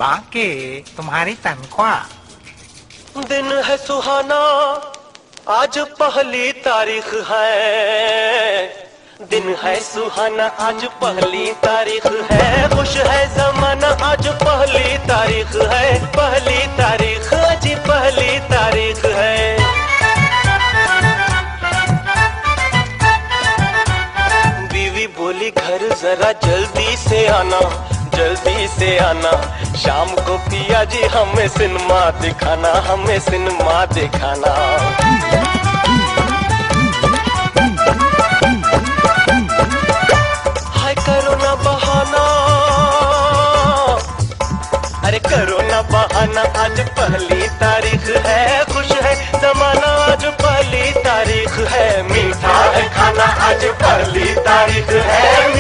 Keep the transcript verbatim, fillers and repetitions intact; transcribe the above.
बाकी तुम्हारी तनख्वाह। दिन है सुहाना, आज पहली तारीख है। दिन है सुहाना, आज पहली तारीख है। खुश है जमाना, आज पहली तारीख है। पहली तारीख, आज पहली तारीख है। बीवी बोली घर जरा जल्दी से आना, जल्दी से आना। शाम को पिया जी हमें सिनेमा दिखाना, हमें सिनेमा दिखाना। हाय करो ना बहाना, अरे करो ना बहाना, आज पहली तारीख है। खुश है जमाना, आज पहली तारीख है। मीठा है खाना, आज पहली तारीख है।